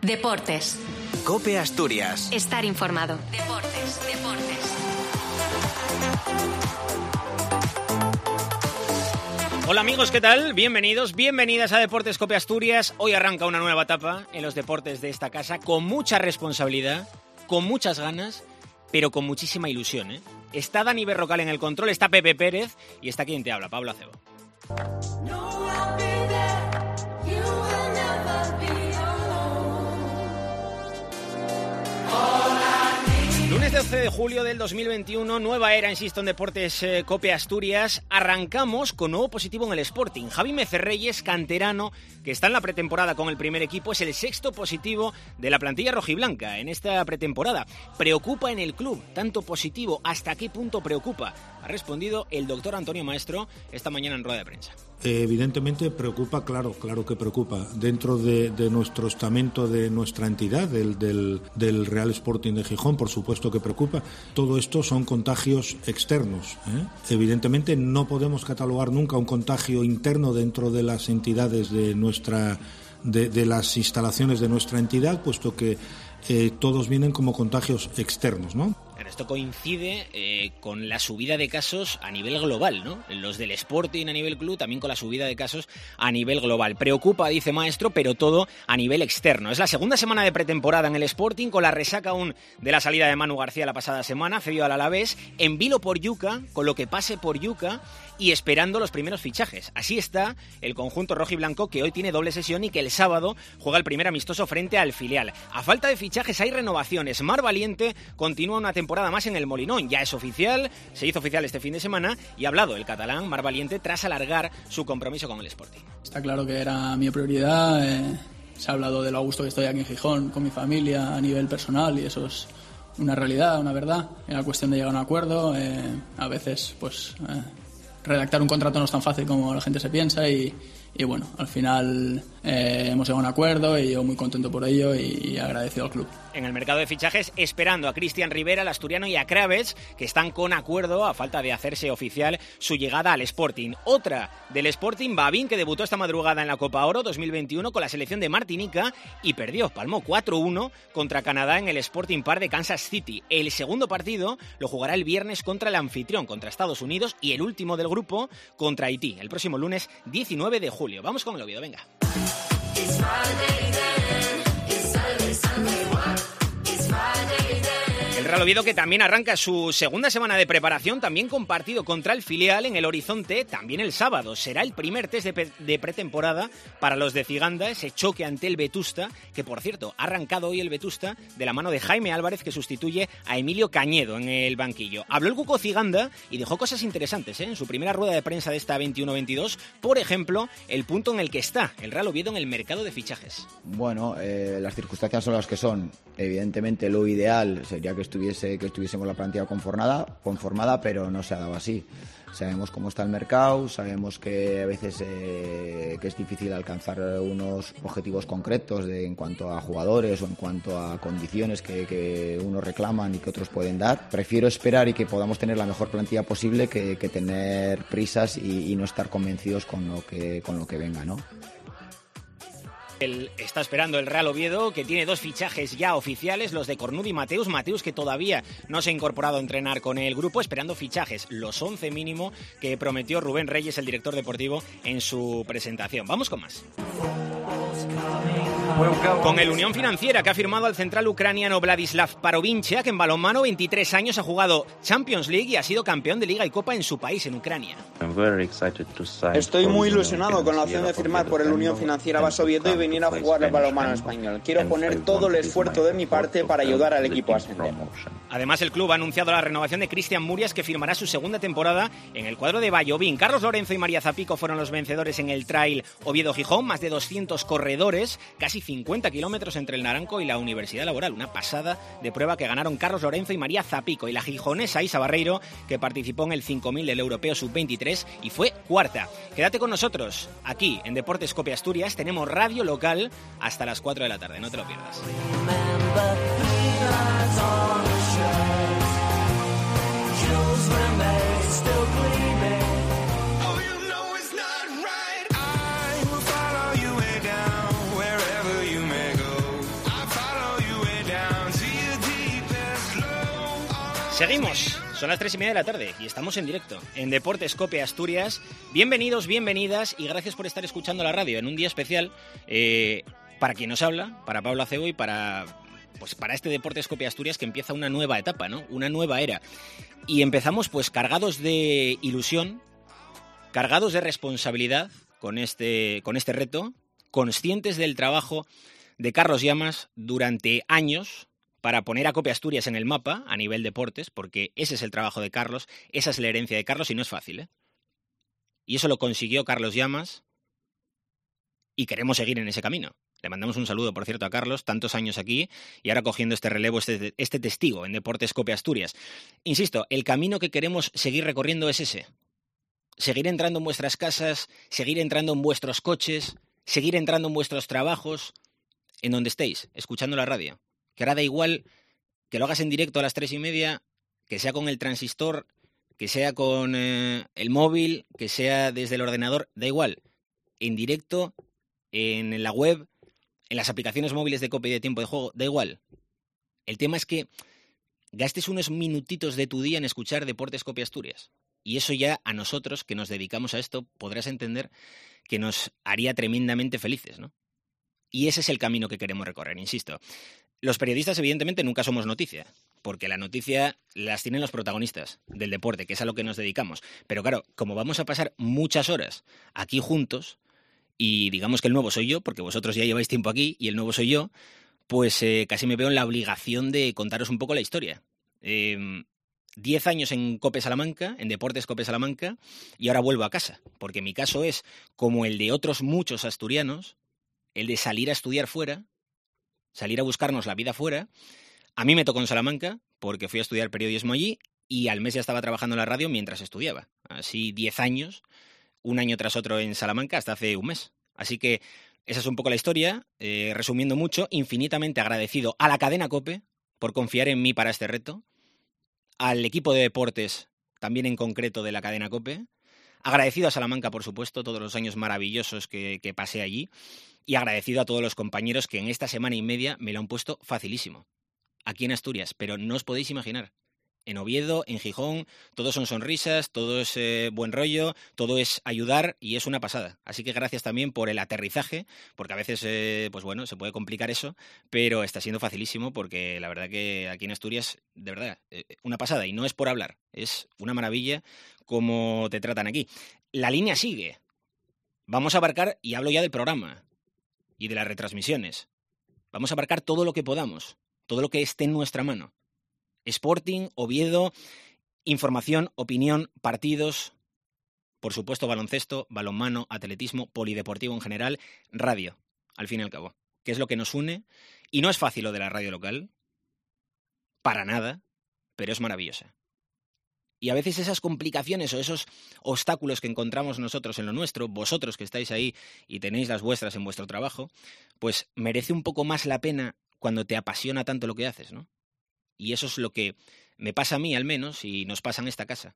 Deportes. COPE Asturias. Estar informado. Deportes. Hola amigos, ¿qué tal? Bienvenidos, bienvenidas a Deportes COPE Asturias. Hoy arranca una nueva etapa en los deportes de esta casa con mucha responsabilidad, con muchas ganas, pero con muchísima ilusión, ¿eh? Está Dani Berrocal en el control, está Pepe Pérez y está quien te habla, Pablo Acebo. Lunes 12 de julio del 2021, nueva era, insisto, en Deportes COPE Asturias. Arrancamos con nuevo positivo en el Sporting. Javi Mecerreyes, canterano, que está en la pretemporada con el primer equipo, es el sexto positivo de la plantilla rojiblanca en esta pretemporada. Preocupa en el club, tanto positivo, ¿hasta qué punto preocupa? Ha respondido el doctor Antonio Maestro esta mañana en rueda de prensa. Evidentemente preocupa, claro que preocupa. Dentro de nuestro estamento, de nuestra entidad, del Real Sporting de Gijón, por supuesto que preocupa. Todo esto son contagios externos, ¿eh? Evidentemente no podemos catalogar nunca un contagio interno dentro de las entidades de las instalaciones de nuestra entidad, puesto que todos vienen como contagios externos, ¿no? Esto coincide con la subida de casos a nivel global, ¿no? Los del Sporting a nivel club, también con la subida de casos a nivel global. Preocupa, dice Maestro, pero todo a nivel externo. Es la segunda semana de pretemporada en el Sporting, con la resaca aún de la salida de Manu García la pasada semana, cedido al Alavés, en vilo por Yuca, con lo que pase por Yuca, y esperando los primeros fichajes. Así está el conjunto rojiblanco, que hoy tiene doble sesión y que el sábado juega el primer amistoso frente al filial. A falta de fichajes hay renovaciones. Mar Valiente continúa una temporada más en el Molinón. Ya es oficial, se hizo oficial este fin de semana y ha hablado el catalán Mar Valiente tras alargar su compromiso con el Sporting. Está claro que era mi prioridad. Se ha hablado de lo a gusto que estoy aquí en Gijón con mi familia a nivel personal y eso es una realidad, una verdad. Era cuestión de llegar a un acuerdo. A veces, redactar un contrato no es tan fácil como la gente se piensa y bueno, al final hemos llegado a un acuerdo y yo muy contento por ello y agradecido al club. En el mercado de fichajes, esperando a Cristian Rivera, el asturiano, y a Kraves, que están con acuerdo, a falta de hacerse oficial, su llegada al Sporting. Otra del Sporting, Babín, que debutó esta madrugada en la Copa Oro 2021 con la selección de Martinica y perdió, palmó 4-1 contra Canadá en el Sporting Park de Kansas City. El segundo partido lo jugará el viernes contra el anfitrión, contra Estados Unidos, y el último del grupo contra Haití, el próximo lunes 19 de julio. Vamos con el Oviedo, venga. El Real Oviedo, que también arranca su segunda semana de preparación, también con partido contra el filial en el Horizonte, también el sábado. Será el primer test de pretemporada para los de Ciganda, ese choque ante el Vetusta, que por cierto, ha arrancado hoy el Vetusta de la mano de Jaime Álvarez, que sustituye a Emilio Cañedo en el banquillo. Habló el Cuco Ciganda y dejó cosas interesantes, en su primera rueda de prensa de esta 21-22, por ejemplo, el punto en el que está el Real Oviedo en el mercado de fichajes. Bueno, las circunstancias son las que son. Evidentemente lo ideal sería que estuviésemos la plantilla conformada, pero no se ha dado así. Sabemos cómo está el mercado, sabemos que a veces que es difícil alcanzar unos objetivos concretos en cuanto a jugadores o en cuanto a condiciones que unos reclaman y que otros pueden dar. Prefiero esperar y que podamos tener la mejor plantilla posible que tener prisas y no estar convencidos con lo que venga, ¿no? Está esperando el Real Oviedo, que tiene dos fichajes ya oficiales, los de Cornudo y Mateus, que todavía no se ha incorporado a entrenar con el grupo, esperando fichajes, los 11 mínimo que prometió Rubén Reyes, el director deportivo, en su presentación. Vamos con más. Con el Unión Financiera, que ha firmado al central ucraniano Vladislav Parovinchak, que en balonmano 23 años ha jugado Champions League y ha sido campeón de Liga y Copa en su país, en Ucrania. Estoy muy ilusionado con la opción de firmar por el Unión Financiera Baso-Oviedo y venir a jugar el balonmano español. Quiero poner todo el esfuerzo de mi parte para ayudar al equipo a ascender. Además, el club ha anunciado la renovación de Cristian Murias, que firmará su segunda temporada en el cuadro de Vallovín. Carlos Lorenzo y María Zapico fueron los vencedores en el Trail Oviedo-Gijón, más de 200 corredores, casi 50 kilómetros entre el Naranco y la Universidad Laboral. Una pasada de prueba que ganaron Carlos Lorenzo y María Zapico. Y la gijonesa Isa Barreiro, que participó en el 5000 del Europeo Sub-23 y fue cuarta. Quédate con nosotros, aquí en Deportes COPE Asturias. Tenemos radio local hasta las 4 de la tarde, no te lo pierdas. Seguimos, son las 3:30 de la tarde y estamos en directo en Deportes Cope Asturias. Bienvenidos, bienvenidas y gracias por estar escuchando la radio en un día especial para quien nos habla, para Pablo Acebo y para este Deportes Cope Asturias que empieza una nueva etapa, ¿no? Una nueva era. Y empezamos pues cargados de ilusión, cargados de responsabilidad con este reto, conscientes del trabajo de Carlos Llamas durante años para poner a Cope Asturias en el mapa a nivel deportes, porque ese es el trabajo de Carlos, esa es la herencia de Carlos y no es fácil, ¿eh? Y eso lo consiguió Carlos Llamas y queremos seguir en ese camino. Le mandamos un saludo, por cierto, a Carlos, tantos años aquí y ahora cogiendo este relevo, este testigo en Deportes Cope Asturias. Insisto, el camino que queremos seguir recorriendo es ese. Seguir entrando en vuestras casas, seguir entrando en vuestros coches, seguir entrando en vuestros trabajos, en donde estéis, escuchando la radio. Que ahora da igual que lo hagas en directo a las 3:30, que sea con el transistor, que sea con el móvil, que sea desde el ordenador, da igual. En directo, en la web, en las aplicaciones móviles de Cope y de Tiempo de Juego, da igual. El tema es que gastes unos minutitos de tu día en escuchar Deportes Cope Asturias. Y eso ya a nosotros, que nos dedicamos a esto, podrás entender que nos haría tremendamente felices, ¿no? Y ese es el camino que queremos recorrer, insisto. Los periodistas, evidentemente, nunca somos noticia, porque la noticia las tienen los protagonistas del deporte, que es a lo que nos dedicamos. Pero claro, como vamos a pasar muchas horas aquí juntos, y digamos que el nuevo soy yo, porque vosotros ya lleváis tiempo aquí y el nuevo soy yo, pues casi me veo en la obligación de contaros un poco la historia. 10 años en Cope Salamanca, en Deportes Cope Salamanca, y ahora vuelvo a casa, porque mi caso es, como el de otros muchos asturianos, el de salir a estudiar fuera, salir a buscarnos la vida fuera. A mí me tocó en Salamanca, porque fui a estudiar periodismo allí, y al mes ya estaba trabajando en la radio mientras estudiaba. Así 10 años, un año tras otro en Salamanca, hasta hace un mes. Así que esa es un poco la historia. Resumiendo mucho, infinitamente agradecido a la cadena COPE por confiar en mí para este reto, al equipo de deportes, también en concreto de la cadena COPE, agradecido a Salamanca, por supuesto, todos los años maravillosos que pasé allí, y agradecido a todos los compañeros que en esta semana y media me lo han puesto facilísimo, aquí en Asturias, pero no os podéis imaginar. En Oviedo, en Gijón, todos son sonrisas, todo es buen rollo, todo es ayudar y es una pasada. Así que gracias también por el aterrizaje, porque a veces, pues bueno, se puede complicar eso, pero está siendo facilísimo porque la verdad que aquí en Asturias, de verdad, una pasada. Y no es por hablar, es una maravilla cómo te tratan aquí. La línea sigue. Vamos a abarcar, y hablo ya del programa y de las retransmisiones, vamos a abarcar todo lo que podamos, todo lo que esté en nuestra mano. Sporting, Oviedo, información, opinión, partidos, por supuesto baloncesto, balonmano, atletismo, polideportivo en general, radio, al fin y al cabo, que es lo que nos une. Y no es fácil lo de la radio local, para nada, pero es maravillosa. Y a veces esas complicaciones o esos obstáculos que encontramos nosotros en lo nuestro, vosotros que estáis ahí y tenéis las vuestras en vuestro trabajo, pues merece un poco más la pena cuando te apasiona tanto lo que haces, ¿no? Y eso es lo que me pasa a mí, al menos, y nos pasa en esta casa.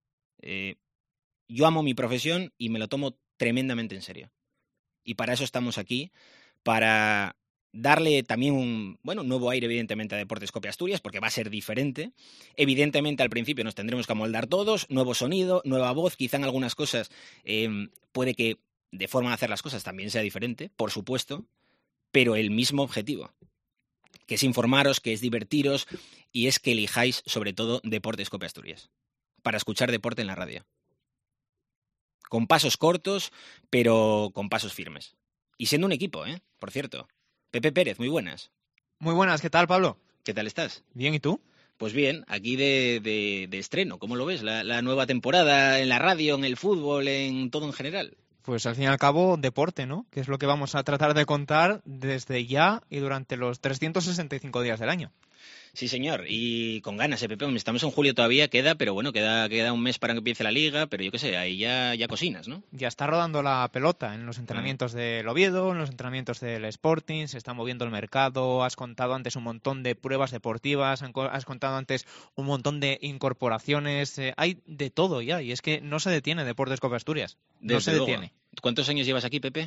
Yo amo mi profesión y me lo tomo tremendamente en serio. Y para eso estamos aquí, para darle también un nuevo aire, evidentemente, a Deportes Cope Asturias, porque va a ser diferente. Evidentemente, al principio nos tendremos que amoldar todos, nuevo sonido, nueva voz, quizá en algunas cosas puede que de forma de hacer las cosas también sea diferente, por supuesto, pero el mismo objetivo, que es informaros, que es divertiros y es que elijáis sobre todo Deportes Cope Asturias para escuchar deporte en la radio. Con pasos cortos, pero con pasos firmes. Y siendo un equipo, por cierto. Pepe Pérez, muy buenas. Muy buenas, ¿qué tal, Pablo? ¿Qué tal estás? Bien, ¿y tú? Pues bien, aquí de estreno. ¿Cómo lo ves? La nueva temporada en la radio, en el fútbol, en todo en general. Pues al fin y al cabo, deporte, ¿no? Que es lo que vamos a tratar de contar desde ya y durante los 365 días del año. Sí, señor, y con ganas, Pepe. Estamos en julio todavía, queda un mes para que empiece la liga, pero yo qué sé, ahí ya cocinas, ¿no? Ya está rodando la pelota en los entrenamientos del Oviedo, en los entrenamientos del Sporting, se está moviendo el mercado, has contado antes un montón de pruebas deportivas, has contado antes un montón de incorporaciones, hay de todo ya, y es que no se detiene Deportes Cope Asturias, no se detiene. ¿Cuántos años llevas aquí, Pepe?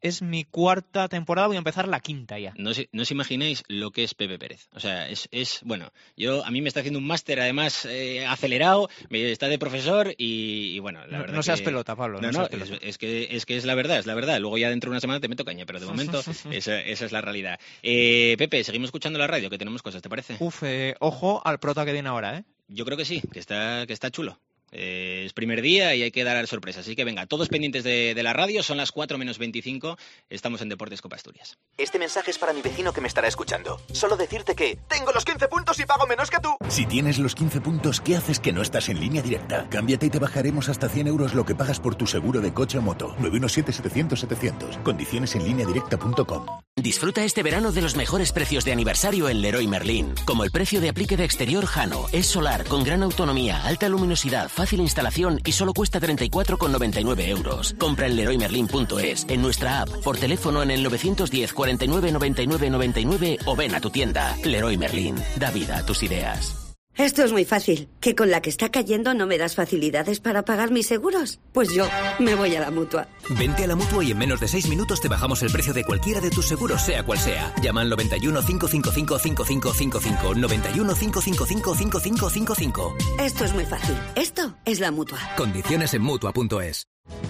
es mi 4ª temporada, voy a empezar la 5ª ya. No os imagináis lo que es Pepe Pérez. O sea, bueno, a mí me está haciendo un máster además acelerado, me está de profesor y bueno, la verdad. No seas pelota, Pablo. No, es que es la verdad, es la verdad. Luego ya dentro de una semana te meto caña, pero de momento esa es la realidad. Pepe, seguimos escuchando la radio, que tenemos cosas, ¿te parece? Ojo al prota que viene ahora, ¿eh? Yo creo que sí, que está chulo. Es primer día y hay que dar sorpresas. Así que venga, todos pendientes de la radio. Son las 4:25. Estamos en Deportes Copa Asturias. Este mensaje es para mi vecino que me estará escuchando. Solo decirte que tengo los 15 puntos y pago menos que tú. Si tienes los 15 puntos, ¿qué haces que no estás en Línea Directa? Cámbiate y te bajaremos hasta 100 euros lo que pagas por tu seguro de coche o moto. 917-700-700. Condiciones en lineadirecta.com. Disfruta este verano de los mejores precios de aniversario en Leroy Merlin. Como el precio de aplique de exterior Jano. Es solar, con gran autonomía, alta luminosidad, fácil instalación y solo cuesta 34,99 euros. Compra en leroymerlin.es, en nuestra app, por teléfono en el 910 49 99 99 o ven a tu tienda. Leroy Merlin, da vida a tus ideas. Esto es muy fácil. ¿Que con la que está cayendo no me das facilidades para pagar mis seguros? Pues yo me voy a la Mutua. Vente a la Mutua y en menos de 6 minutos te bajamos el precio de cualquiera de tus seguros, sea cual sea. Llama al 91 555 5555. 91 555 5555. Esto es muy fácil. Esto es la Mutua. Condiciones en Mutua.es.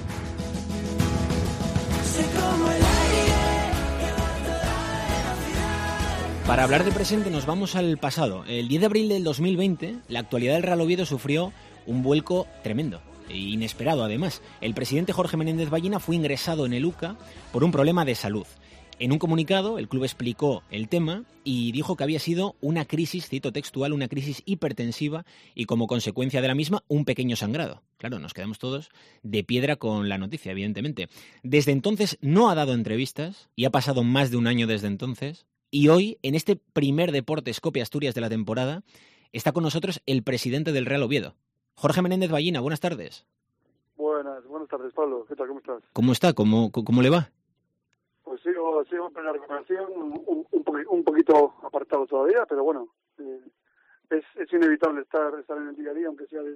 Para hablar de presente nos vamos al pasado. El 10 de abril del 2020, la actualidad del Real Oviedo sufrió un vuelco tremendo, e inesperado además. El presidente Jorge Menéndez Ballina fue ingresado en el UCA por un problema de salud. En un comunicado, el club explicó el tema y dijo que había sido una crisis, cito textual, una crisis hipertensiva y como consecuencia de la misma, un pequeño sangrado. Claro, nos quedamos todos de piedra con la noticia, evidentemente. Desde entonces no ha dado entrevistas y ha pasado más de un año desde entonces. Y hoy, en este primer Deportes Copa Asturias de la temporada, está con nosotros el presidente del Real Oviedo, Jorge Menéndez Ballina. Buenas tardes. Buenas tardes, Pablo. ¿Qué tal? ¿Cómo estás? ¿Cómo está? ¿Cómo le va? Pues sigo en plena recuperación, un poquito apartado todavía, pero bueno, es inevitable estar en el día a día, aunque sea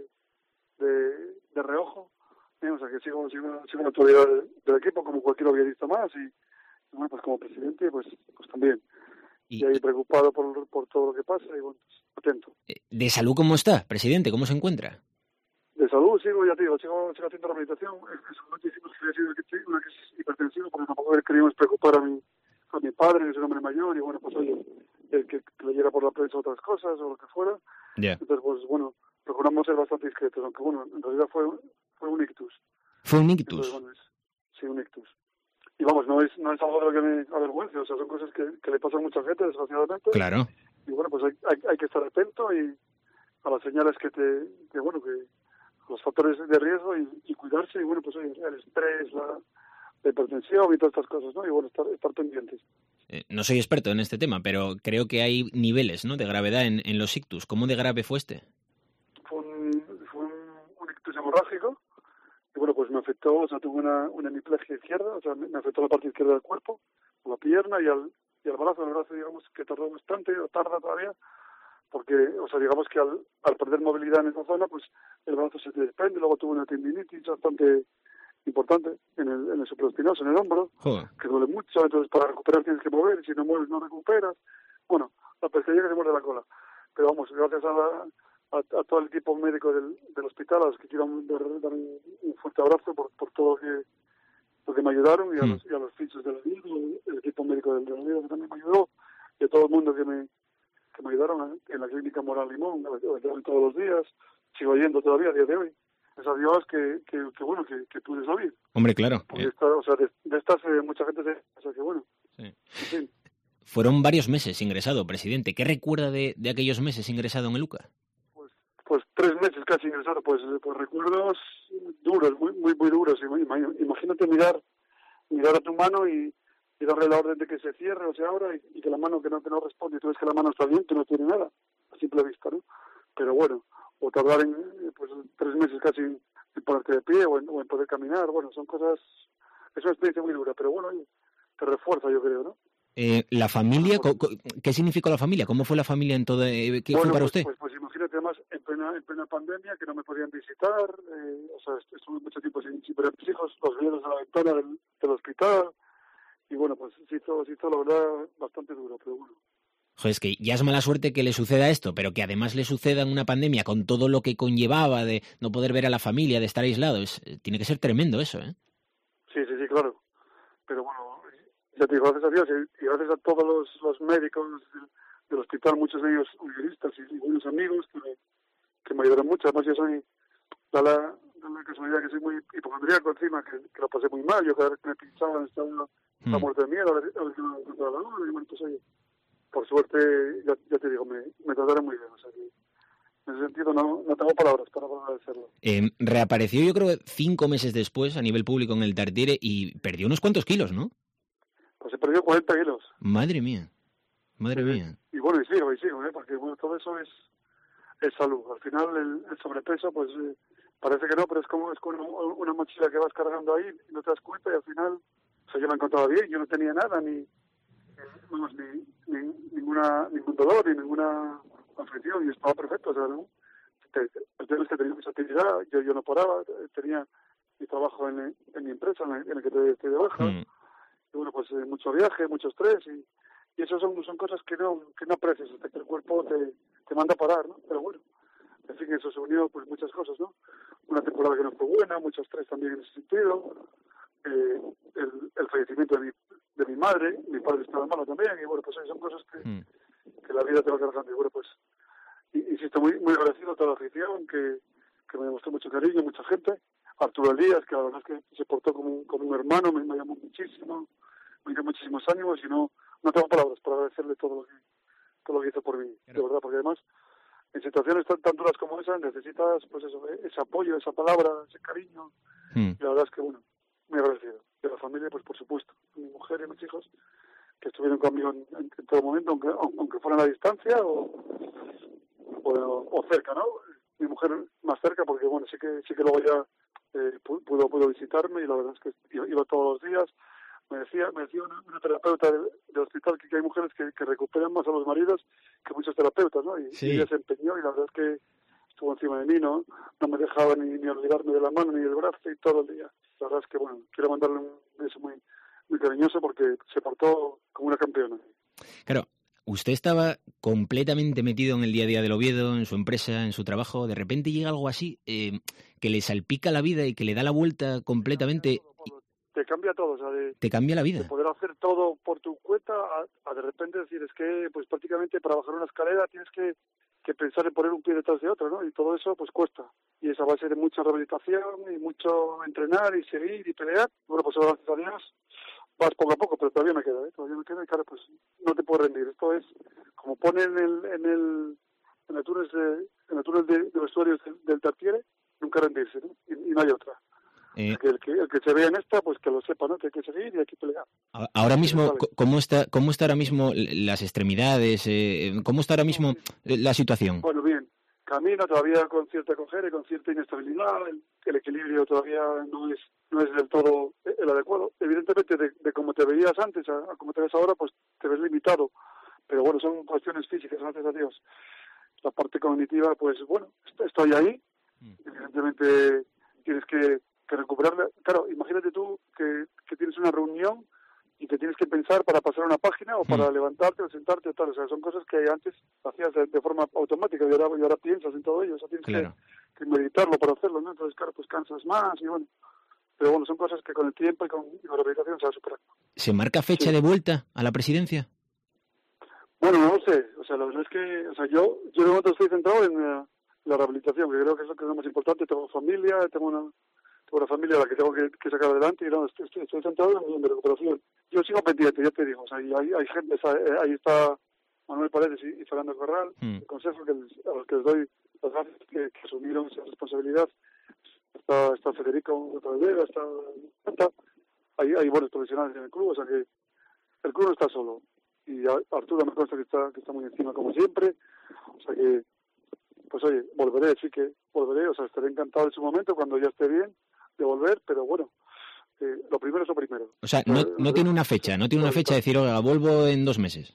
de reojo. O sea que sigo en la actualidad del equipo como cualquier oviedista más y bueno, pues como presidente, pues también. Y ahí preocupado por todo lo que pasa y bueno, pues, atento. ¿De salud cómo está, presidente? ¿Cómo se encuentra? De salud sigo haciendo rehabilitación. Solamente hicimos que había sido una crisis hipertensiva porque tampoco queríamos preocupar a mi padre, que es un hombre mayor, y bueno, pues oye, que leyera por la prensa otras cosas o lo que fuera. Yeah. Entonces, pues bueno, procuramos ser bastante discretos, aunque bueno, en realidad fue un ictus. ¿Fue un ictus? Entonces, bueno, sí, un ictus. Y vamos, no es algo de lo que me avergüence, o sea, son cosas que le pasan a mucha gente, desgraciadamente. Claro. Y bueno, pues hay que estar atento y a las señales que los factores de riesgo y cuidarse, y bueno, pues oye, el estrés, la hipertensión y todas estas cosas, ¿no? Y bueno, estar pendientes. No soy experto en este tema, pero creo que hay niveles, ¿no?, de gravedad en los ictus. ¿Cómo de grave fue este? Fue un ictus hemorrágico. Y bueno, pues me afectó, o sea, tuve una hemiplegia izquierda, o sea, me afectó la parte izquierda del cuerpo, la pierna y al brazo. El brazo, digamos, que tardó bastante, o tarda todavía, porque, o sea, digamos que al perder movilidad en esa zona, pues el brazo se te desprende. Luego tuve una tendinitis bastante importante en el supraespinoso, en el hombro, que duele mucho. Entonces, para recuperar tienes que mover, y si no mueves no recuperas. Bueno, la pescadilla que se muerde la cola. Pero vamos, gracias a todo el equipo médico del hospital, a los que quiero dar un fuerte abrazo por todo lo que me ayudaron, y a los fichos del Oviedo, el equipo médico del Oviedo que también me ayudó, y a todo el mundo que me ayudaron en la clínica Moral Limón, todos los días. Sigo yendo todavía a día de hoy. Es a Dios que bueno, que pude salir. Hombre, claro. Porque de estas mucha gente o sea que bueno. Sí. En fin. Fueron varios meses ingresado, presidente. ¿Qué recuerda de aquellos meses ingresado en el UCA? Pues 3 meses casi ingresado, pues recuerdos duros, muy duros. Imagínate mirar a tu mano y darle la orden de que se cierre o se abra y que la mano que no responde, y tú ves que la mano está bien, que no tiene nada, a simple vista, ¿no? Pero bueno, o tardar en 3 meses casi en ponerte de pie o en poder caminar, bueno, son cosas, es una experiencia muy dura, pero bueno, te refuerza, yo creo, ¿no? ¿La familia? ¿Qué significó la familia? ¿Cómo fue la familia en todo? ¿Qué fue para usted? Pues imagínate, además, en plena pandemia, que no me podían visitar, o sea, estuve mucho tiempo sin ver a mis hijos, los vieron a la ventana del hospital, bueno, pues se hizo la verdad bastante duro, pero bueno. Joder, es que ya es mala suerte que le suceda esto, pero que además le suceda en una pandemia con todo lo que conllevaba de no poder ver a la familia, de estar aislado. Tiene que ser tremendo eso, ¿eh? Sí, claro. Pero bueno, ya te digo, gracias a Dios y gracias a todos los médicos del hospital, muchos de ellos unionistas y buenos amigos que me ayudaron mucho. Además, yo soy, da la casualidad que soy muy hipocondríaco encima, que lo pasé muy mal. Yo cada vez que me pinchaban estaba la muerte de miedo, a ver si me encontraba la hora. Y bueno, pues oye, por suerte, ya te digo, me trataron muy bien. O sea que en ese sentido no tengo palabras para agradecerlo. Reapareció, yo creo, 5 meses después a nivel público en el Tartiere y perdió unos cuantos kilos, ¿no? Pues he perdido 40 kilos. Madre mía. Y bueno, y sigo, porque bueno, todo eso es salud. Al final el sobrepeso, pues parece que no, pero es como una mochila que vas cargando ahí y no te das cuenta y al final, o sea, yo me encontraba bien, yo no tenía nada, ni ningún dolor, ni ninguna aflicción, y estaba perfecto, o sea, ¿no? El tema es que tenía mucha actividad, yo no paraba, tenía mi trabajo en mi empresa, en el que estoy de baja, y bueno, pues mucho viaje, mucho estrés, y eso son cosas que no aprecias hasta que el cuerpo te manda a parar, ¿no? Pero bueno, en fin, eso se unió pues muchas cosas, ¿no? Una temporada que no fue buena, mucho estrés también en ese sentido, el fallecimiento de mi madre, mi padre estaba malo también, y bueno, pues son cosas que la vida te va cargando, y bueno, pues insisto, muy agradecido a toda la afición, que me demostró mucho cariño, mucha gente, Arturo Elías, que la verdad es que se portó como un hermano, me llamó muchísimo, me dio muchísimos ánimos, y no tengo palabras para agradecerle todo lo que hizo por mí, de verdad, porque además en situaciones tan duras como esa necesitas pues eso, ese apoyo, esa palabra, ese cariño, y la verdad es que bueno, muy agradecido. De la familia, pues por supuesto, mi mujer y mis hijos, que estuvieron conmigo en todo momento, aunque fueran a distancia o cerca, ¿no? Mi mujer más cerca, porque bueno, sí que luego ya pudo visitarme, y la verdad es que iba todos los días. Me decía una terapeuta del hospital que hay mujeres que recuperan más a los maridos que muchos terapeutas, ¿no? Y ella se empeñó, y la verdad es que estuvo encima de mí, no me dejaba ni olvidarme de la mano ni del brazo, y todo el día. La verdad es que, bueno, quiero mandarle un beso muy, muy cariñoso, porque se portó como una campeona. Claro, usted estaba completamente metido en el día a día del Oviedo, en su empresa, en su trabajo. De repente llega algo así que le salpica la vida y que le da la vuelta completamente. Te cambia todo, o sea, te cambia la vida. De poder hacer todo por tu cuenta a de repente decir, es que pues prácticamente para bajar una escalera tienes que pensar en poner un pie detrás de otro, ¿no? Y todo eso pues cuesta. Y esa base de mucha rehabilitación y mucho entrenar y seguir y pelear. Bueno, pues gracias a Dios vas poco a poco, pero todavía me queda, y claro, pues no te puedo rendir. Esto es como ponen en el túnel de vestuarios del Tartiere, nunca rendirse, ¿no? Y no hay otra. El que se vea en esta, pues que lo sepa, ¿no? Que hay que seguir y hay que pelear. Ahora mismo, ¿cómo está ahora mismo las extremidades? ¿Cómo está ahora mismo la situación? Bueno, bien. Camino todavía con cierta cojera y con cierta inestabilidad. El equilibrio todavía no es del todo el adecuado. Evidentemente, de cómo te veías antes a cómo te ves ahora, pues te ves limitado. Pero bueno, son cuestiones físicas, gracias a Dios. La parte cognitiva, pues bueno, estoy ahí. Evidentemente, tienes que recuperarla. Claro, imagínate tú que tienes una reunión y que tienes que pensar para pasar una página o para levantarte o sentarte o tal. O sea, son cosas que antes hacías de forma automática y ahora piensas en todo ello. O sea, tienes que meditarlo para hacerlo, ¿no? Entonces, claro, pues cansas más y bueno. Pero bueno, son cosas que con el tiempo y con la rehabilitación se va a superar. ¿Se marca fecha de vuelta a la presidencia? Bueno, no lo sé. O sea, la verdad es que, o sea, yo de momento estoy centrado en la rehabilitación, que creo que es lo más importante. Tengo familia, tengo una familia a la que tengo que sacar adelante, y no, estoy centrado en mi recuperación. Yo sigo pendiente, ya te digo, o sea, hay gente, ahí está Manuel Paredes y Fernando Corral, el consejo a los que les doy las gracias que asumieron esa responsabilidad. Está Federico Vega, está hay buenos profesionales en el club, o sea que el club no está solo, y Arturo me consta que está muy encima como siempre, o sea que pues oye, volveré, o sea, estaré encantado en su momento cuando ya esté bien de volver, pero bueno, lo primero es lo primero. O sea, no tiene una fecha, de decir, oiga, vuelvo en 2 meses.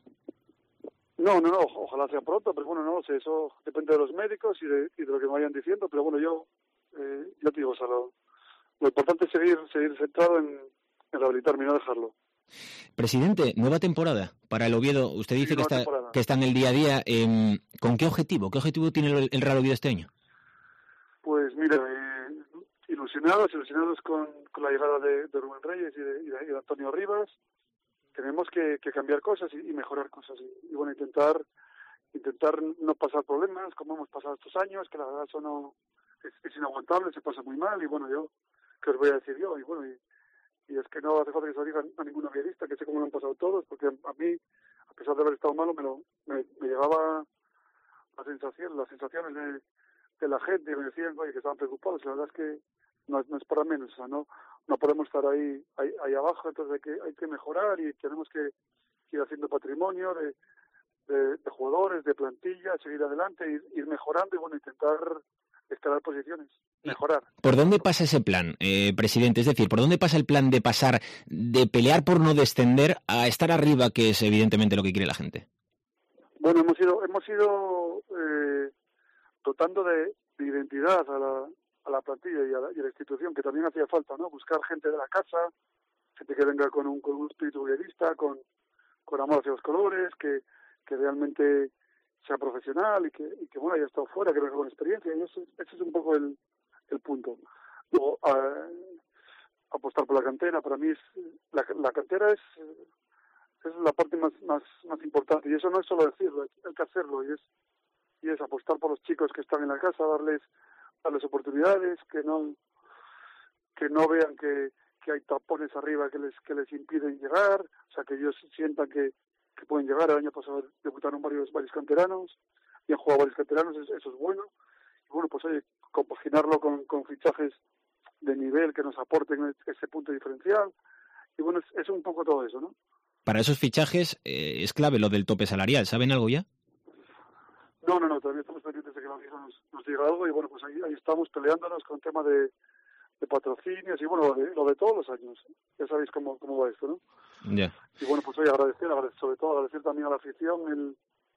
No, ojalá sea pronto, pero bueno, no lo sé, eso depende de los médicos y de lo que me vayan diciendo, pero bueno, yo te digo, o sea, lo importante es seguir centrado en rehabilitarme y no dejarlo. Presidente, nueva temporada para el Oviedo. Usted dice que está en el día a día. ¿Con qué objetivo? ¿Qué objetivo tiene el Real Oviedo este año? Pues mira, ilusionados con la llegada de Rubén Reyes y de Antonio Rivas. Tenemos que cambiar cosas y mejorar cosas. Y bueno, intentar no pasar problemas como hemos pasado estos años, que la verdad eso no es inaguantable, se pasa muy mal. Y bueno, yo, ¿qué os voy a decir yo? Y bueno, y es que no hace falta que se lo diga a ningún aviadista, que sé cómo lo han pasado todos, porque a mí, a pesar de haber estado malo, me llegaba las sensaciones de la gente, y me decían, oye, que estaban preocupados, y la verdad es que no es para menos, o sea, no podemos estar ahí abajo, entonces hay que mejorar y tenemos que ir haciendo patrimonio de jugadores, de plantilla, seguir adelante, ir mejorando y bueno, intentar escalar posiciones, mejorar. ¿Por dónde pasa ese plan, presidente? Es decir, ¿por dónde pasa el plan de pasar de pelear por no descender a estar arriba, que es evidentemente lo que quiere la gente? Bueno, hemos ido dotando de identidad a la plantilla y a la institución, que también hacía falta, ¿no? Buscar gente de la casa, gente que venga con un espíritu guerrista, con amor hacia los colores, que realmente sea profesional y que bueno, haya estado fuera, que venga con experiencia, y ese es un poco el punto. Luego, apostar por la cantera, para mí la cantera es la parte más importante, y eso no es solo decirlo, hay que hacerlo, y es apostar por los chicos que están en la casa, darles oportunidades, que no vean que hay tapones arriba que les impiden llegar, o sea, que ellos sientan que pueden llegar. El año pasado debutaron varios canteranos y han jugado varios canteranos, eso es bueno. Y bueno, pues oye, compaginarlo con fichajes de nivel que nos aporten ese punto diferencial. Y bueno, es un poco todo eso, ¿no? Para esos fichajes es clave lo del tope salarial. ¿Saben algo ya? No, todavía estamos pendientes de que nos diga algo y bueno, pues ahí estamos peleándonos con el tema de patrocinios y bueno, lo de todos los años. Ya sabéis cómo va esto, ¿no? Ya. Y bueno, pues hoy sobre todo agradecer también a la afición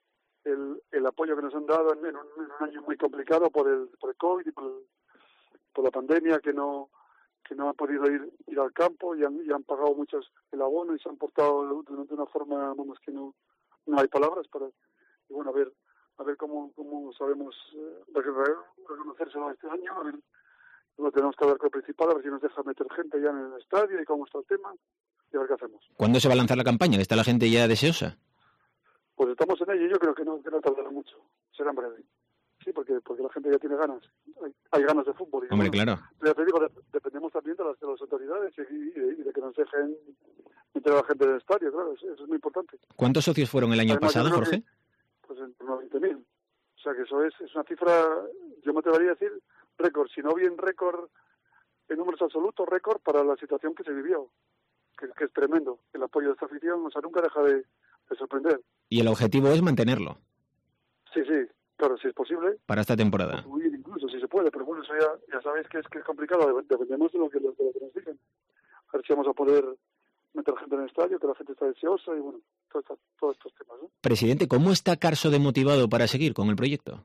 el apoyo que nos han dado en un año muy complicado por el COVID y por la pandemia, que no han podido ir al campo y han pagado muchos el abono y se han portado de una forma, vamos, que no hay palabras para, y bueno, a ver cómo sabemos reconocérselo este año, a ver. Bueno, tenemos que hablar con el principal, a ver si nos deja meter gente ya en el estadio y cómo está el tema y a ver qué hacemos. ¿Cuándo se va a lanzar la campaña? ¿Está la gente ya deseosa? Pues estamos en ello y yo creo que no tardará mucho. Será en breve. Sí, porque la gente ya tiene ganas. Hay ganas de fútbol. Y hombre, bueno, claro. Ya te digo, dependemos también de las autoridades y de que nos dejen meter a la gente en el estadio, claro, eso es muy importante. ¿Cuántos socios fueron el año pasado, Jorge? Pues en torno a 20.000. O sea que eso es una cifra, yo me atrevería a decir, récord, si no bien récord en números absolutos, récord para la situación que se vivió, que es tremendo. El apoyo de esta afición, o sea, nunca deja de sorprender. Y el objetivo es mantenerlo. Sí, claro, si es posible. Para esta temporada. Subir incluso, si se puede, pero bueno, eso ya sabéis que es complicado, dependemos de lo que nos digan. A ver si vamos a poder meter gente en el estadio, que la gente está deseosa y bueno, todos estos temas, ¿no? Presidente, ¿cómo está Carso de motivado para seguir con el proyecto?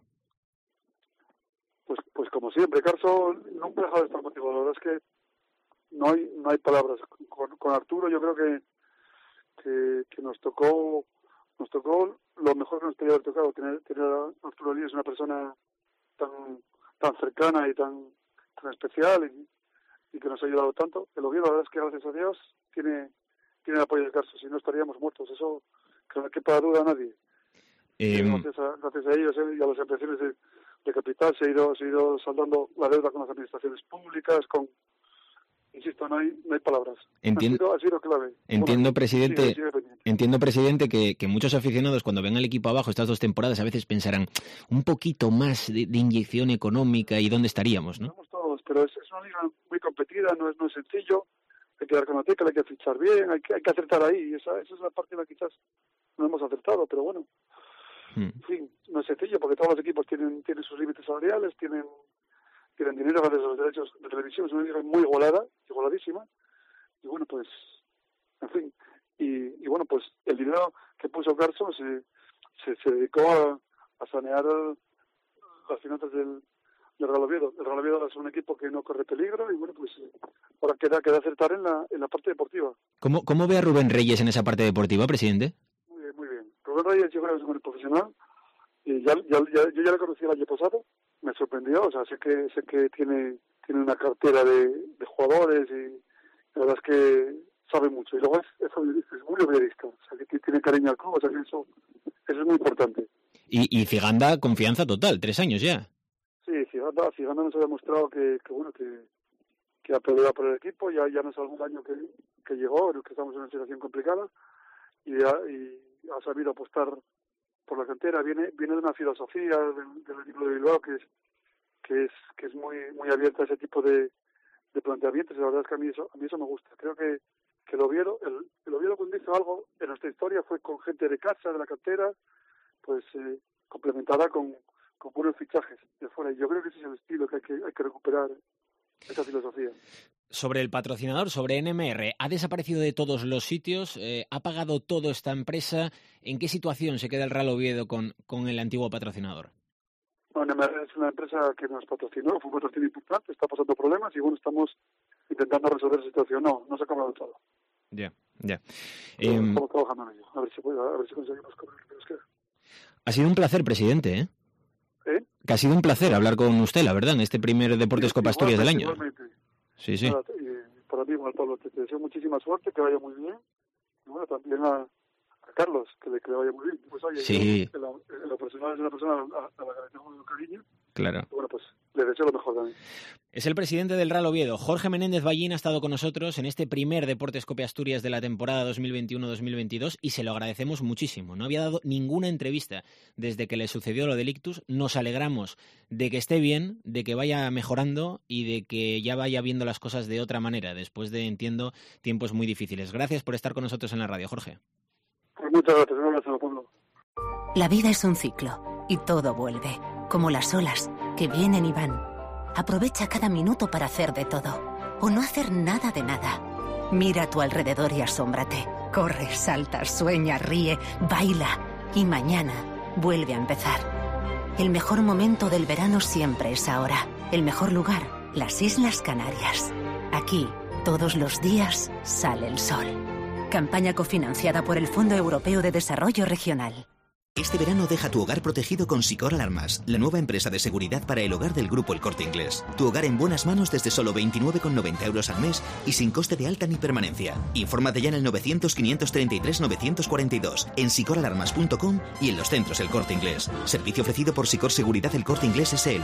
Pues como siempre, Carso nunca ha dejado de estar motivado. La verdad es que no hay palabras. Con Arturo yo creo que nos tocó lo mejor que nos podía haber tocado. Tener a Arturo Líez, una persona tan cercana y tan especial y que nos ha ayudado tanto. El Oviedo, la verdad es que gracias a Dios tiene el apoyo de Carso, si no estaríamos muertos. Eso que no quepa duda a nadie. Gracias a ellos y a las ampliaciones de capital se ha ido saldando la deuda con las administraciones públicas, insisto, no hay palabras. Ha sido clave. Entiendo, presidente, sigue entiendo, presidente, que muchos aficionados cuando ven al equipo abajo estas 2 temporadas a veces pensarán un poquito más de inyección económica y dónde estaríamos, ¿no? Estamos todos, pero es una liga muy competida, no es sencillo, hay que dar con la tecla, hay que fichar bien, hay que acertar ahí, y esa es la parte en la que quizás no hemos acertado, pero bueno. En fin, no es sencillo porque todos los equipos tienen sus límites salariales, tienen dinero gracias a los derechos de televisión, es una liga muy igualadísima, y bueno, pues, en fin, y bueno, pues el dinero que puso Carso se dedicó a sanear las finanzas del el Real Oviedo. El Real Oviedo es un equipo que no corre peligro y bueno, pues ahora queda acertar en la parte deportiva. ¿Cómo ve a Rubén Reyes en esa parte deportiva, presidente? Muy bien. Rubén Reyes yo creo que es un profesional y yo ya lo conocí el año pasado, me sorprendió, o sea, sé que tiene una cartera de jugadores y la verdad es que sabe mucho. Y luego es muy obvierista, o sea, que tiene cariño al club, o sea, que eso es muy importante. Y Ciganda, confianza total, 3 años ya. Sí, Ciganda nos ha demostrado que ha peleado por el equipo, ya no es algún año que llegó, que estamos en una situación complicada y ha sabido apostar por la cantera. Viene de una filosofía del equipo de Bilbao que es muy abierta a ese tipo de planteamientos, y la verdad es que a mí eso me gusta. Creo que el Oviedo cuando hizo algo en nuestra historia fue con gente de casa, de la cantera, pues complementada con buenos fichajes de fuera. Y yo creo que ese es el estilo que hay que recuperar, esa filosofía. Sobre el patrocinador, sobre NMR, ¿ha desaparecido de todos los sitios? ¿Ha pagado todo esta empresa? ¿En qué situación se queda el Real Oviedo con el antiguo patrocinador? No, NMR es una empresa que nos patrocinó, fue un patrocinio importante, está pasando problemas y bueno, estamos intentando resolver esa situación. No se ha acabado todo. Ya. Estamos trabajando en ello, a ver si conseguimos cobrar lo que nos queda. Ha sido un placer, presidente, ¿eh? Que ha sido un placer hablar con usted, la verdad, en este primer Deportes Copa Asturias del año. Igualmente. Sí. Nada, para mí, igual, Pablo, te deseo muchísima suerte, que vaya muy bien. Y bueno, también a Carlos, que le vaya muy bien. Pues oye, sí. La personal es una persona a la que le tengo mucho cariño. Claro. Y bueno, pues le deseo lo mejor también. Es el presidente del Real Oviedo, Jorge Menéndez Ballín, ha estado con nosotros en este primer Deportes Copa Asturias de la temporada 2021-2022 y se lo agradecemos muchísimo. No había dado ninguna entrevista desde que le sucedió lo del ictus. Nos alegramos de que esté bien, de que vaya mejorando y de que ya vaya viendo las cosas de otra manera, después de, entiendo, tiempos muy difíciles. Gracias por estar con nosotros en la radio, Jorge. Pues muchas gracias, un abrazo, Pablo. La vida es un ciclo y todo vuelve, como las olas que vienen y van. Aprovecha cada minuto para hacer de todo, o no hacer nada de nada. Mira a tu alrededor y asómbrate. Corre, salta, sueña, ríe, baila. Y mañana vuelve a empezar. El mejor momento del verano siempre es ahora. El mejor lugar, las Islas Canarias. Aquí, todos los días, sale el sol. Campaña cofinanciada por el Fondo Europeo de Desarrollo Regional. Este verano deja tu hogar protegido con Sicor Alarmas, la nueva empresa de seguridad para el hogar del Grupo El Corte Inglés. Tu hogar en buenas manos desde solo 29,90 euros al mes y sin coste de alta ni permanencia. Infórmate ya en el 900-533-942, en sicoralarmas.com y en los centros El Corte Inglés. Servicio ofrecido por Sicor Seguridad El Corte Inglés S.L.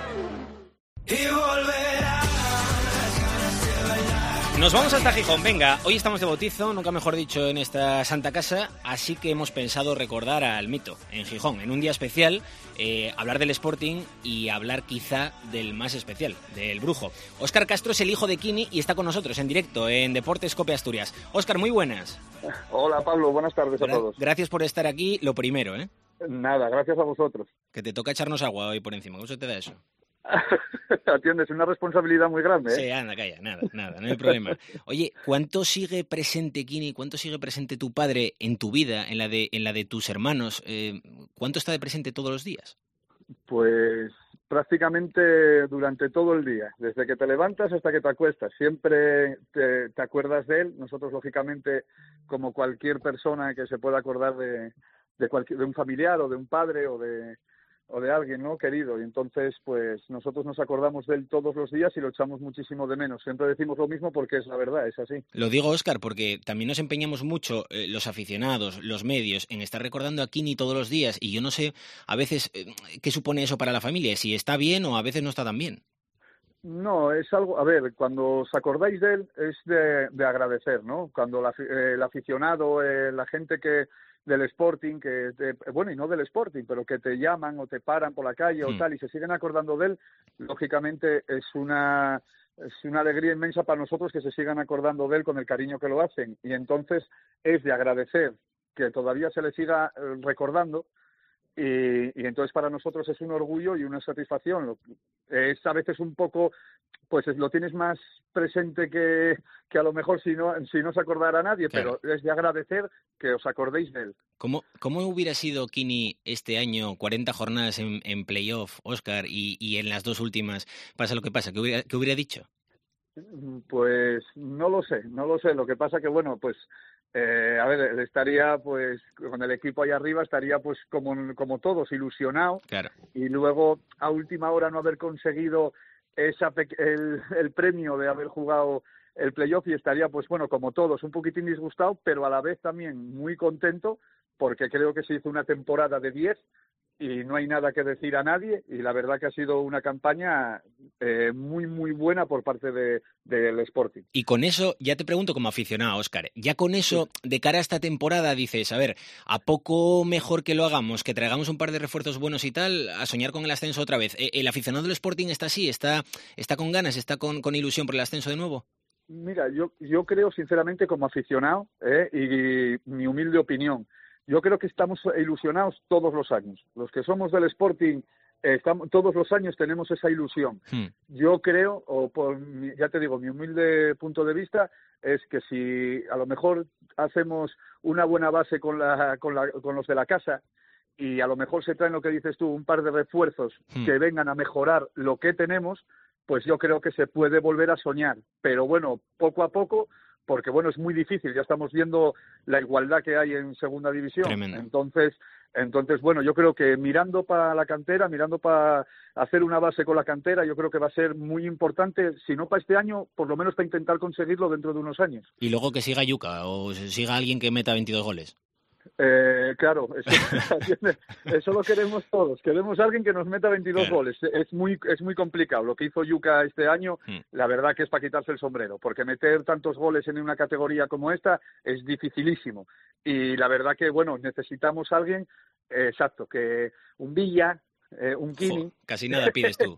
Nos vamos hasta Gijón, venga, hoy estamos de bautizo, nunca mejor dicho, en esta santa casa, así que hemos pensado recordar al mito en Gijón, en un día especial, hablar del Sporting y hablar quizá del más especial, del Brujo. Óscar Castro es el hijo de Kini y está con nosotros en directo en Deportes Copa Asturias. Óscar, muy buenas. Hola Pablo, buenas tardes a todos. Gracias por estar aquí, lo primero, ¿eh? Nada, gracias a vosotros. Que te toca echarnos agua hoy por encima, ¿cómo se te da eso? Atiendes, una responsabilidad muy grande, ¿eh? Sí, anda, calla, nada, no hay problema. Oye, ¿cuánto sigue presente, Kini, cuánto sigue presente tu padre en tu vida, en la de tus hermanos? ¿Cuánto está de presente todos los días? Pues prácticamente durante todo el día, desde que te levantas hasta que te acuestas. Siempre te acuerdas de él. Nosotros, lógicamente, como cualquier persona que se pueda acordar de un familiar o de un padre o de alguien, ¿no?, querido, y entonces pues nosotros nos acordamos de él todos los días y lo echamos muchísimo de menos. Siempre decimos lo mismo porque es la verdad, es así. Lo digo, Óscar, porque también nos empeñamos mucho, los aficionados, los medios, en estar recordando a Kini todos los días, y yo no sé a veces qué supone eso para la familia, si está bien o a veces no está tan bien. No, es algo, a ver, cuando os acordáis de él es de agradecer, ¿no? Cuando el aficionado, la gente del Sporting, bueno, y no del Sporting, pero que te llaman o te paran por la calle o tal y se siguen acordando de él, lógicamente es una alegría inmensa para nosotros que se sigan acordando de él con el cariño que lo hacen, y entonces es de agradecer que todavía se le siga recordando, Y entonces para nosotros es un orgullo y una satisfacción. Es a veces un poco, pues lo tienes más presente que a lo mejor si no se acordara nadie, claro. Pero es de agradecer que os acordéis de él. ¿Cómo hubiera sido Kini este año, 40 jornadas en playoff, Óscar, y en las dos últimas pasa lo que pasa? ¿Qué hubiera dicho? Pues no lo sé. Lo que pasa que, bueno, pues a ver, estaría pues con el equipo ahí arriba, estaría pues como todos, ilusionado. Claro. Y luego a última hora no haber conseguido el premio de haber jugado el playoff, y estaría pues bueno, como todos, un poquitín disgustado, pero a la vez también muy contento, porque creo que se hizo una temporada de 10 y no hay nada que decir a nadie, y la verdad que ha sido una campaña muy muy buena por parte del Sporting. Y con eso, ya te pregunto como aficionado, Óscar, ya con eso, de cara a esta temporada, dices, a ver, ¿a poco mejor que lo hagamos, que traigamos un par de refuerzos buenos y tal, a soñar con el ascenso otra vez? ¿El aficionado del Sporting está así, está con ganas, está con ilusión por el ascenso de nuevo? Mira, yo creo sinceramente como aficionado, y mi humilde opinión, yo creo que estamos ilusionados todos los años. Los que somos del Sporting, todos los años tenemos esa ilusión. Yo creo, ya te digo, mi humilde punto de vista es que si a lo mejor hacemos una buena base con los de la casa, y a lo mejor se traen, lo que dices tú, un par de refuerzos que vengan a mejorar lo que tenemos, pues yo creo que se puede volver a soñar. Pero bueno, poco a poco, porque bueno, es muy difícil, ya estamos viendo la igualdad que hay en segunda división. Tremendo. Entonces, bueno, yo creo que mirando para la cantera, mirando para hacer una base con la cantera, yo creo que va a ser muy importante, si no para este año, por lo menos para intentar conseguirlo dentro de unos años. Y luego que siga Yuka, o siga alguien que meta 22 goles. Claro, eso lo queremos todos. Queremos a alguien que nos meta 22 goles. Es muy complicado. Lo que hizo Yuka este año, la verdad que es para quitarse el sombrero, porque meter tantos goles en una categoría como esta es dificilísimo. Y la verdad que, bueno, necesitamos a alguien, exacto, que un Villa, un Kini. Casi nada pides tú.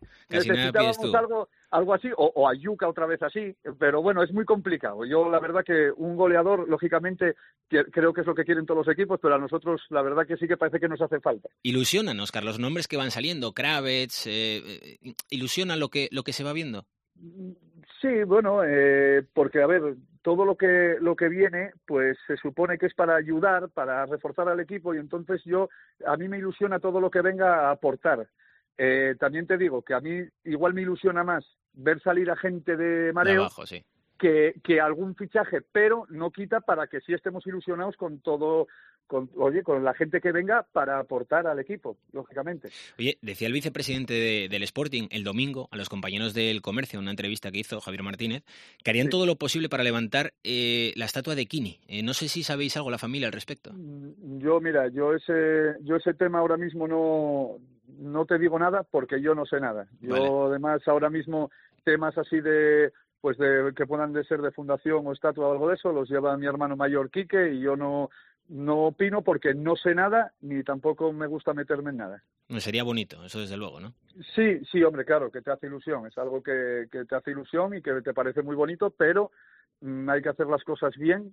Algo así, o a Yuka otra vez así, pero bueno, es muy complicado. Yo la verdad que un goleador, lógicamente, creo que es lo que quieren todos los equipos, pero a nosotros la verdad que sí que parece que nos hace falta. Ilusionan, Óscar, los nombres que van saliendo, Kravets, ilusiona lo que se va viendo. Sí, bueno, porque a ver, todo lo que viene, pues se supone que es para ayudar, para reforzar al equipo, y entonces a mí me ilusiona todo lo que venga a aportar. También te digo que a mí igual me ilusiona más ver salir a gente de mareo de abajo, sí, que algún fichaje, pero no quita para que sí estemos ilusionados con todo, con la gente que venga para aportar al equipo, lógicamente. Oye, decía el vicepresidente del Sporting el domingo a los compañeros del Comercio, en una entrevista que hizo Javier Martínez, que harían todo lo posible para levantar la estatua de Kini. No sé si sabéis algo la familia al respecto. Yo ese tema ahora mismo no te digo nada porque yo no sé nada. Yo además ahora mismo temas así de que puedan ser de fundación o estatua o algo de eso los lleva mi hermano mayor Quique, y yo no opino porque no sé nada ni tampoco me gusta meterme en nada. Sería bonito, eso desde luego, ¿no? Sí, hombre, claro, que te hace ilusión, es algo que te hace ilusión y que te parece muy bonito, pero hay que hacer las cosas bien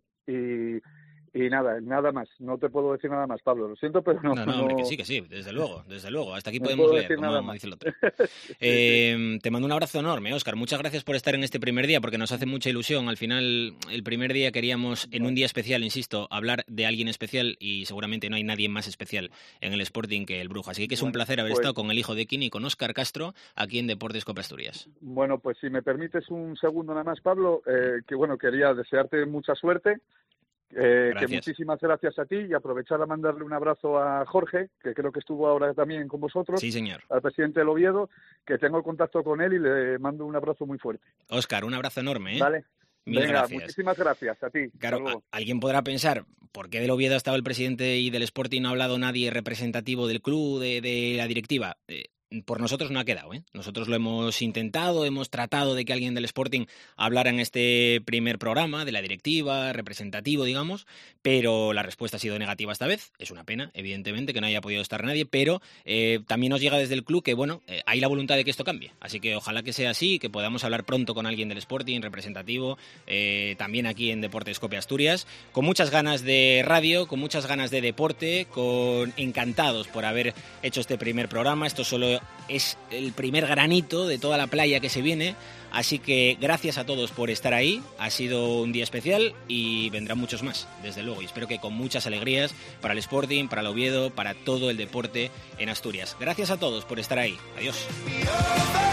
y nada más. No te puedo decir nada más, Pablo. Lo siento, pero no. No, hombre, que sí, desde luego. Hasta aquí podemos leer, como dice el otro. Te mando un abrazo enorme, Óscar. Muchas gracias por estar en este primer día, porque nos hace mucha ilusión. Al final, el primer día queríamos, en un día especial, insisto, hablar de alguien especial, y seguramente no hay nadie más especial en el Sporting que el Brujo. Así que es un placer haber estado con el hijo de Kini, con Óscar Castro, aquí en Deportes Cope Asturias. Bueno, pues si me permites un segundo nada más, Pablo, quería desearte mucha suerte. Que muchísimas gracias a ti, y aprovechar a mandarle un abrazo a Jorge, que creo que estuvo ahora también con vosotros. Sí, señor. Al presidente del Oviedo, que tengo contacto con él y le mando un abrazo muy fuerte. Óscar, un abrazo enorme. Vale. Mil gracias. Muchísimas gracias a ti. Claro, alguien podrá pensar, ¿por qué del Oviedo ha estado el presidente y del Sporting no ha hablado nadie representativo del club, de la directiva? por nosotros no ha quedado, ¿eh? Nosotros lo hemos intentado, hemos tratado de que alguien del Sporting hablara en este primer programa, de la directiva, representativo, digamos, pero la respuesta ha sido negativa esta vez. Es una pena, evidentemente, que no haya podido estar nadie, pero también nos llega desde el club que, bueno, hay la voluntad de que esto cambie. Así que ojalá que sea así, que podamos hablar pronto con alguien del Sporting, representativo, también aquí en Deportes Cope Asturias, con muchas ganas de radio, con muchas ganas de deporte, encantados por haber hecho este primer programa. Esto solo es el primer granito de toda la playa que se viene, así que gracias a todos por estar ahí. Ha sido un día especial y vendrán muchos más, desde luego, y espero que con muchas alegrías para el Sporting, para el Oviedo, para todo el deporte en Asturias. Gracias a todos por estar ahí. Adiós.